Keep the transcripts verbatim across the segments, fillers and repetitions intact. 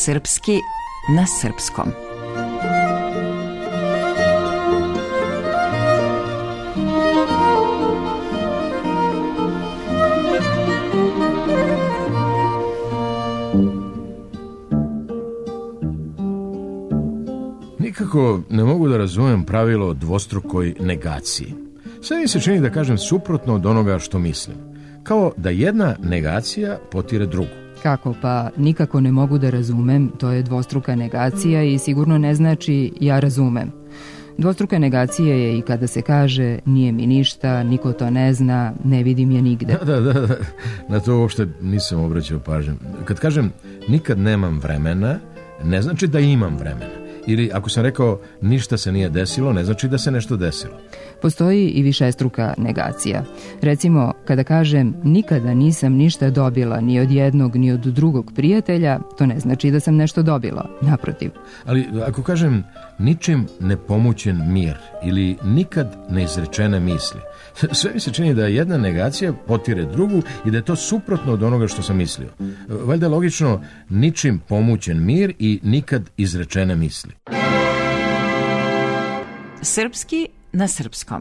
Srpski na srpskom. Nikako ne mogu da razumem pravilo o dvostrukoj negaciji. Sve mi se čini da kažem suprotno od onoga što mislim. Kao da jedna negacija potire drugu. Kako? Pa nikako ne mogu da razumem, to je dvostruka negacija i sigurno ne znači ja razumem. Dvostruka negacija je i kada se kaže nije mi ništa, niko to ne zna, ne vidim je nigde. Da, da, da, na to uopšte nisam obraćao pažnju. Kad kažem nikad nemam vremena, ne znači da imam vremena. Ili ako sam rekao ništa se nije desilo, ne znači da se nešto desilo. Postoji i višestruka negacija. Recimo, kada kažem nikada nisam ništa dobila ni od jednog ni od drugog prijatelja, to ne znači da sam nešto dobila, naprotiv. Ali ako kažem ničim nepomućen mir ili nikad neizrečene misli, sve mi se čini da jedna negacija potire drugu i da je to suprotno od onoga što sam mislio. Valjda je logično ničim pomućen mir i nikad izrečene misli. Srpski na srpskom.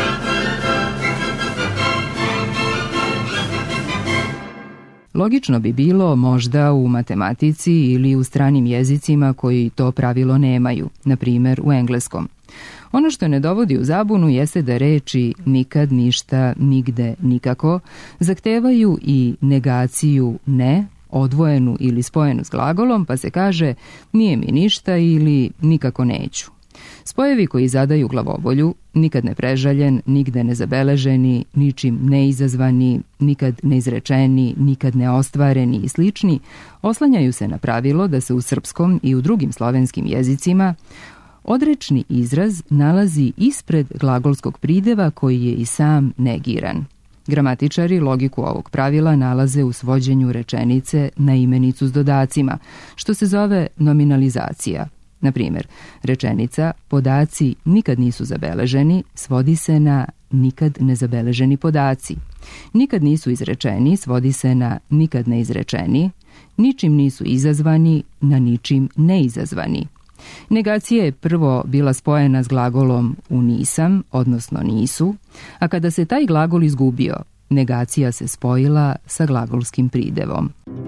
Logično bi bilo možda u matematici ili u stranim jezicima koji to pravilo nemaju, na primjer u engleskom. Ono što ne dovodi u zabunu jeste da reči nikad, ništa, nigde, nikako zahtevaju i negaciju ne, odvojenu ili spojenu s glagolom, pa se kaže nije mi ništa ili nikako neću. Spojevi koji zadaju glavobolju, nikad ne prežaljen, nigde ne zabeleženi, ničim neizazvani, nikad neizrečeni, nikad neostvareni i slični, oslanjaju se na pravilo da se u srpskom i u drugim slovenskim jezicima odrečni izraz nalazi ispred glagolskog prideva koji je i sam negiran. Gramatičari logiku ovog pravila nalaze u svođenju rečenice na imenicu s dodacima, što se zove nominalizacija. Na primjer, rečenica podaci nikad nisu zabeleženi svodi se na nikad nezabeleženi podaci. Nikad nisu izrečeni svodi se na nikad neizrečeni. Ničim nisu izazvani na ničim neizazvani. Negacija je prvo bila spojena s glagolom u nisam, odnosno nisu, a kada se taj glagol izgubio, negacija se spojila sa glagolskim pridevom.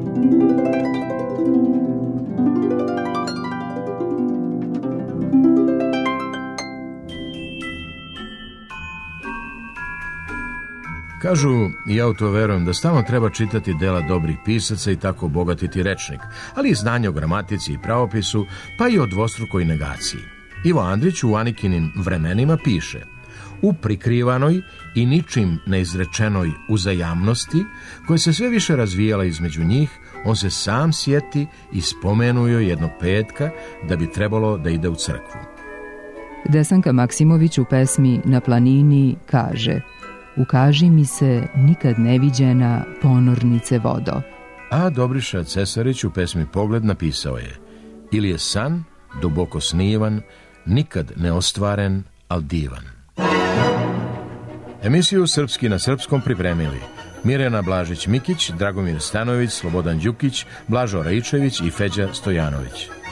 Kažu, i ja u to verujem, da stalno treba čitati dela dobrih pisaca i tako obogatiti rečnik, ali i znanje o gramatici i pravopisu, pa i o dvostrukoj negaciji. Ivo Andrić u Anikinim vremenima piše: u prikrivanoj i ničim neizrečenoj uzajamnosti, koja se sve više razvijala između njih, on se sam sjeti i spomenuo jednog petka da bi trebalo da ide u crkvu. Desanka Maksimović u pesmi Na planini kaže: ukaži mi se nikad neviđena ponornice vodo. A Dobriša Cesarić u pesmi Pogled napisao je: ili je san, duboko snivan, nikad neostvaren, al divan. Emisiju Srpski na srpskom pripremili Mirjana Blažić-Mikić, Dragomir Stanović, Slobodan Đukić, Blažo Raičević i Feđa Stojanović.